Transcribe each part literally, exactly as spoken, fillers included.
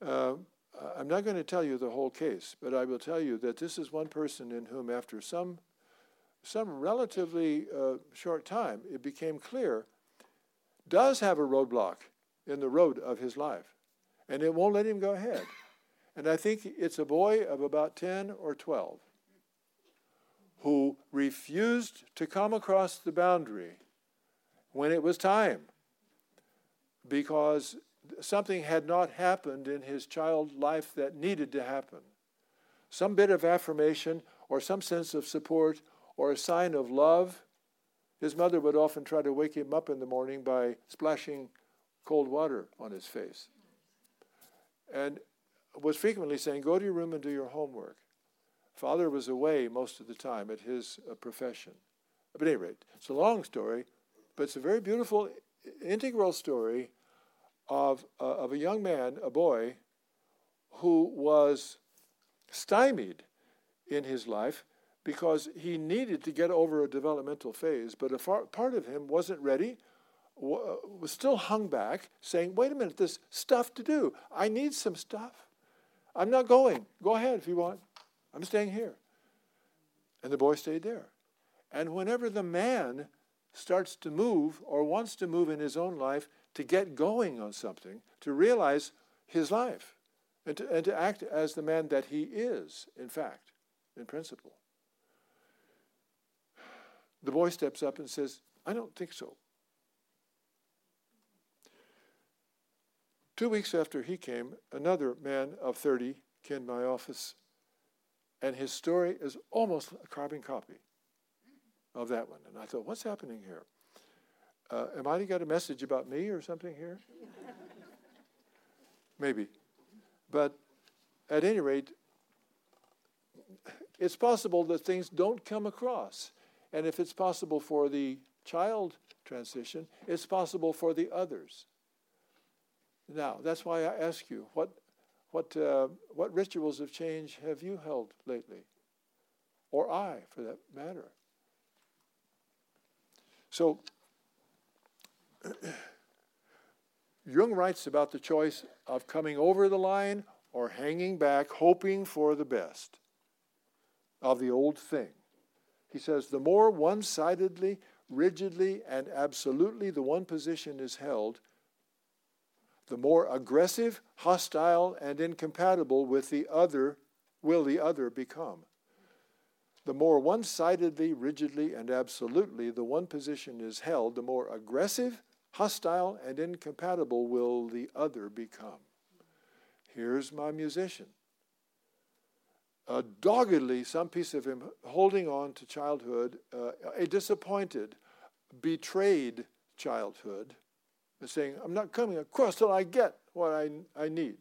Uh, I'm not going to tell you the whole case, but I will tell you that this is one person in whom, after some some relatively uh, short time, it became clear, does have a roadblock in the road of his life, and it won't let him go ahead. And I think it's a boy of about ten or twelve who refused to come across the boundary when it was time, because something had not happened in his child life that needed to happen. Some bit of affirmation or some sense of support or a sign of love. His mother would often try to wake him up in the morning by splashing cold water on his face, and was frequently saying, go to your room and do your homework. Father was away most of the time at his uh, profession. But at any rate, it's a long story, but it's a very beautiful, integral story of, uh, of a young man, a boy, who was stymied in his life because he needed to get over a developmental phase, but a far, part of him wasn't ready, w- was still hung back, saying, wait a minute, there's stuff to do. I need some stuff. I'm not going. Go ahead if you want. I'm staying here. And the boy stayed there. And whenever the man starts to move or wants to move in his own life to get going on something, to realize his life, and to, and to act as the man that he is, in fact, in principle, the boy steps up and says, I don't think so. Two weeks after he came, another man of thirty came to my office, and his story is almost a carbon copy of that one. And I thought, what's happening here? Uh, am I got a message about me or something here? Maybe. But at any rate, it's possible that things don't come across. And if it's possible for the child transition, it's possible for the others. Now, that's why I ask you, what what uh, what rituals of change have you held lately? Or I, for that matter. So, Jung writes about the choice of coming over the line or hanging back, hoping for the best of the old thing. He says, the more one-sidedly, rigidly, and absolutely the one position is held, the more aggressive, hostile, and incompatible with the other will the other become. The more one-sidedly, rigidly, and absolutely the one position is held, the more aggressive, hostile, and incompatible will the other become. Here's my musician. Uh, doggedly, some piece of him holding on to childhood, uh, a disappointed, betrayed childhood, and saying, I'm not coming across till I get what I, I need.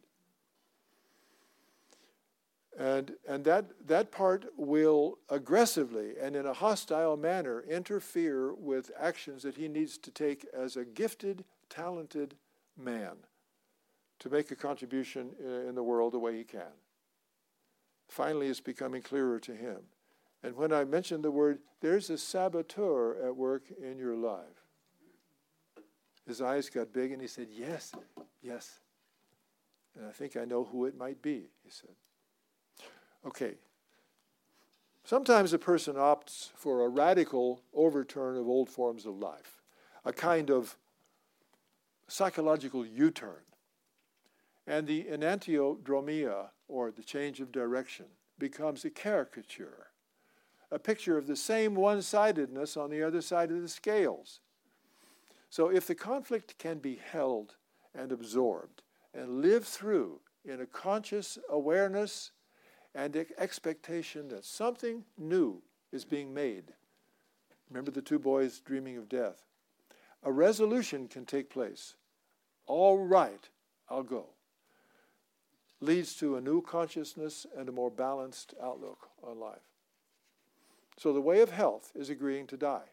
And and that that part will aggressively and in a hostile manner interfere with actions that he needs to take as a gifted, talented man to make a contribution in the world the way he can. Finally, it's becoming clearer to him. And when I mentioned the word, there's a saboteur at work in your life. His eyes got big and he said, yes, yes. And I think I know who it might be, he said. Okay. Sometimes a person opts for a radical overturn of old forms of life, a kind of psychological U-turn. And the enantiodromia, or the change of direction, becomes a caricature, a picture of the same one-sidedness on the other side of the scales. So if the conflict can be held and absorbed and lived through in a conscious awareness and expectation that something new is being made. Remember the two boys dreaming of death. A resolution can take place. All right, I'll go. Leads to a new consciousness and a more balanced outlook on life. So the way of health is agreeing to die.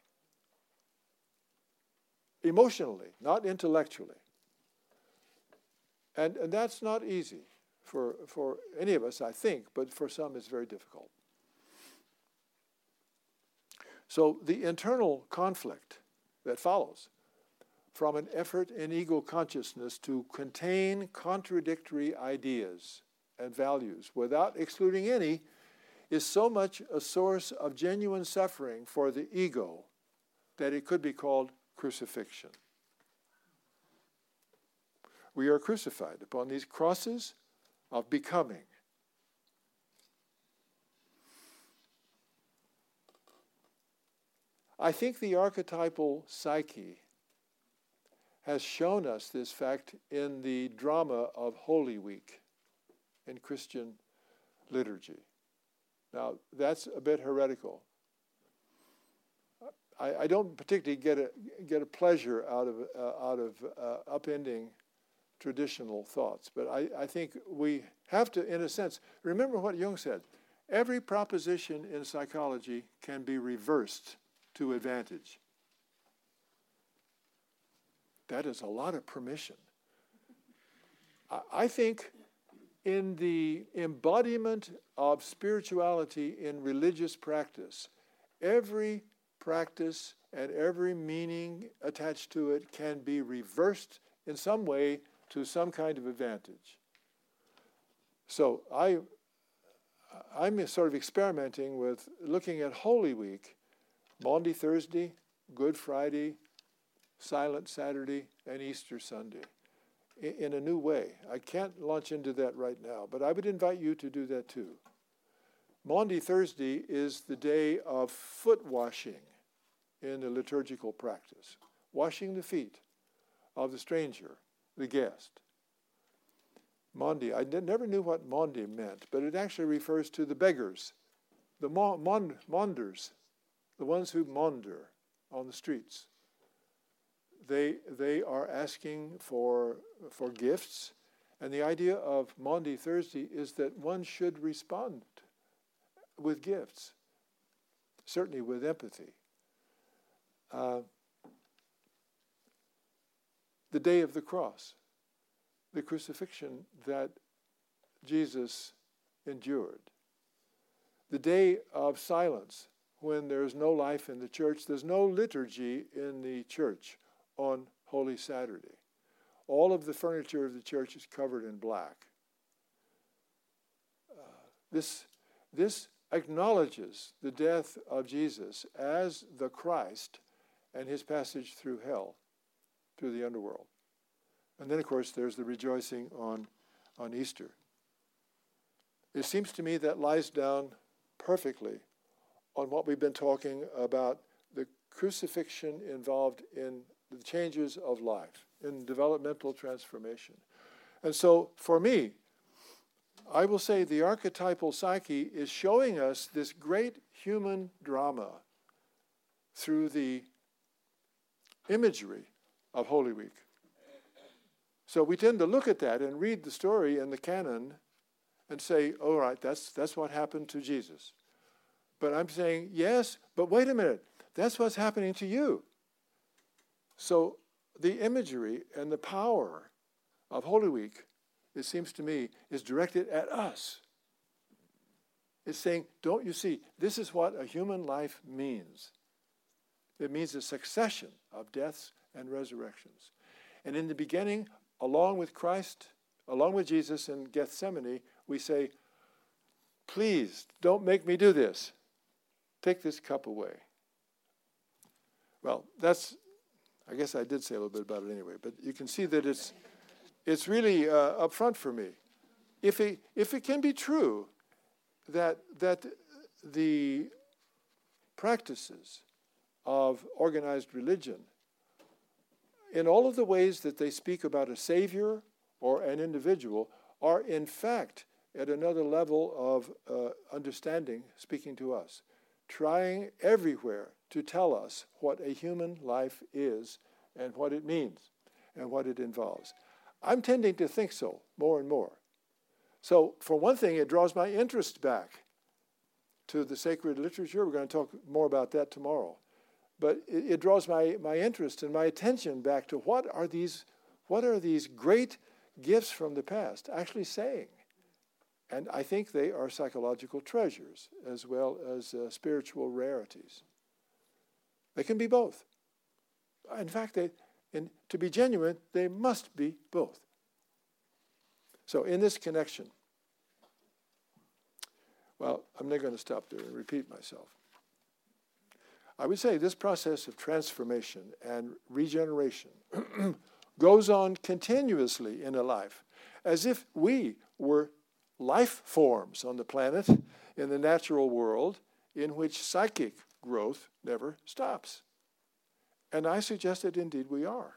Emotionally, not intellectually. And, and that's not easy for, for any of us, I think, but for some it's very difficult. So the internal conflict that follows from an effort in ego consciousness to contain contradictory ideas and values without excluding any is so much a source of genuine suffering for the ego that it could be called crucifixion. We are crucified upon these crosses of becoming. I think the archetypal psyche has shown us this fact in the drama of Holy Week in Christian liturgy. Now, that's a bit heretical. I, I don't particularly get a get a pleasure out of uh, out of uh, upending traditional thoughts, but I, I think we have to, in a sense, remember what Jung said. Every proposition in psychology can be reversed to advantage. That is a lot of permission. I, I think in the embodiment of spirituality in religious practice, every practice and every meaning attached to it can be reversed in some way to some kind of advantage. So I, I'm sort of experimenting with looking at Holy Week, Maundy Thursday, Good Friday, Silent Saturday, and Easter Sunday in a new way. I can't launch into that right now, but I would invite you to do that too. Maundy Thursday is the day of foot washing in the liturgical practice, washing the feet of the stranger, the guest. Maundy, I never knew what Maundy meant, but it actually refers to the beggars, the mon- monders, the ones who maunder on the streets. They they are asking for for gifts, and the idea of Maundy Thursday is that one should respond with gifts, certainly with empathy. Uh, the day of the cross, the crucifixion that Jesus endured, the day of silence when there's no life in the church, there's no liturgy in the church on Holy Saturday. All of the furniture of the church is covered in black. Uh, this, this acknowledges the death of Jesus as the Christ and his passage through hell, through the underworld. And then, of course, there's the rejoicing on, on Easter. It seems to me that lies down perfectly on what we've been talking about, the crucifixion involved in the changes of life, in developmental transformation. And so, for me, I will say the archetypal psyche is showing us this great human drama through the imagery of Holy Week. So we tend to look at that and read the story in the canon and say, all right, that's that's what happened to Jesus. But I'm saying, yes, but wait a minute, that's what's happening to you. So the imagery and the power of Holy Week, it seems to me, is directed at us. It's saying, don't you see, this is what a human life means. It means a succession of deaths and resurrections. And in the beginning, along with Christ, along with Jesus in Gethsemane, we say, please, don't make me do this. Take this cup away. Well, that's, I guess I did say a little bit about it anyway, but you can see that it's it's really uh, up front for me. If it, if it can be true that that the practices of organized religion, in all of the ways that they speak about a savior or an individual, are in fact at another level of uh, understanding speaking to us, trying everywhere to tell us what a human life is and what it means and what it involves. I'm tending to think so more and more. So for one thing, it draws my interest back to the sacred literature. We're going to talk more about that tomorrow. But it, it draws my, my interest and my attention back to what are these, what are these great gifts from the past actually saying? And I think they are psychological treasures as well as uh, spiritual rarities. They can be both. In fact, they, And to be genuine, they must be both. So in this connection, well, I'm not going to stop there and repeat myself. I would say this process of transformation and regeneration goes on continuously in a life, as if we were life forms on the planet in the natural world in which psychic growth never stops. And I suggest that indeed we are.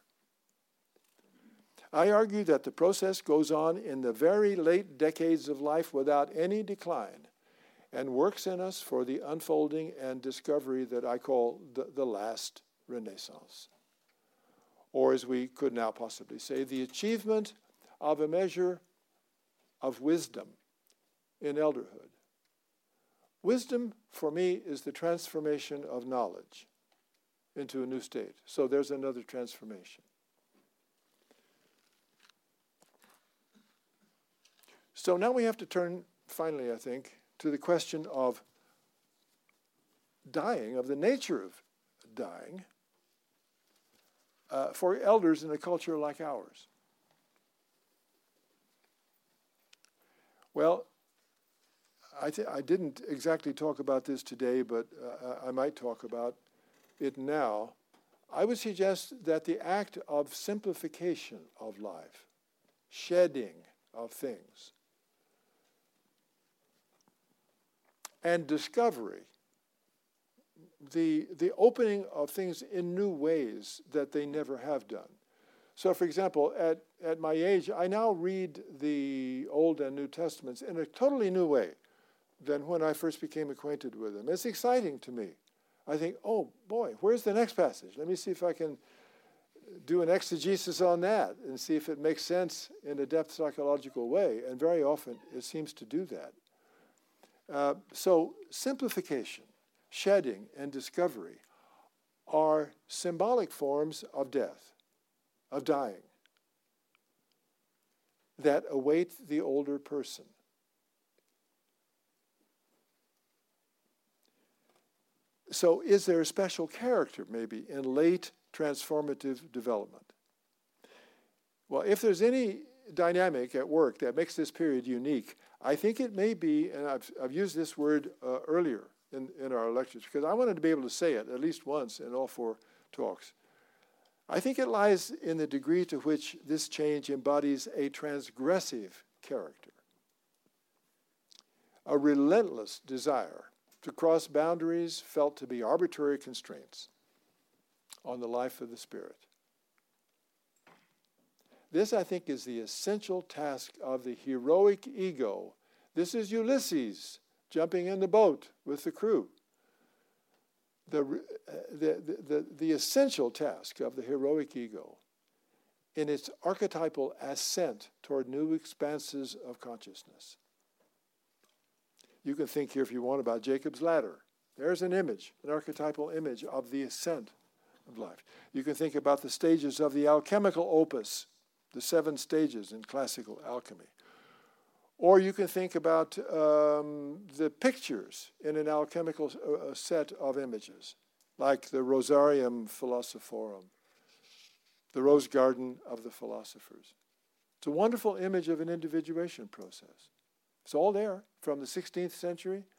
I argue that the process goes on in the very late decades of life without any decline and works in us for the unfolding and discovery that I call the, the last Renaissance. Or as we could now possibly say, the achievement of a measure of wisdom in elderhood. Wisdom, for me, is the transformation of knowledge into a new state. So there's another transformation. So now we have to turn, finally, I think, to the question of dying, of the nature of dying, uh, for elders in a culture like ours. Well, I, th- I didn't exactly talk about this today, but uh, I might talk about it now. I would suggest that the act of simplification of life, shedding of things, and discovery, the, the opening of things in new ways that they never have done. So, for example, at, at my age, I now read the Old and New Testaments in a totally new way than when I first became acquainted with them. It's exciting to me. I think, oh boy, where's the next passage? Let me see if I can do an exegesis on that and see if it makes sense in a depth psychological way. And very often it seems to do that. Uh, so simplification, shedding, and discovery are symbolic forms of death, of dying, that await the older person. So is there a special character, maybe, in late transformative development? Well, if there's any dynamic at work that makes this period unique, I think it may be, and I've, I've used this word uh, earlier in, in our lectures, because I wanted to be able to say it at least once in all four talks. I think it lies in the degree to which this change embodies a transgressive character, a relentless desire to cross boundaries felt to be arbitrary constraints on the life of the spirit. This, I think, is the essential task of the heroic ego. This is Ulysses jumping in the boat with the crew. The, the, the, the, the essential task of the heroic ego in its archetypal ascent toward new expanses of consciousness. You can think here, if you want, about Jacob's ladder. There's an image, an archetypal image of the ascent of life. You can think about the stages of the alchemical opus, the seven stages in classical alchemy. Or you can think about um, the pictures in an alchemical uh, set of images, like the Rosarium Philosophorum, the Rose Garden of the Philosophers. It's a wonderful image of an individuation process. It's all there from the sixteenth century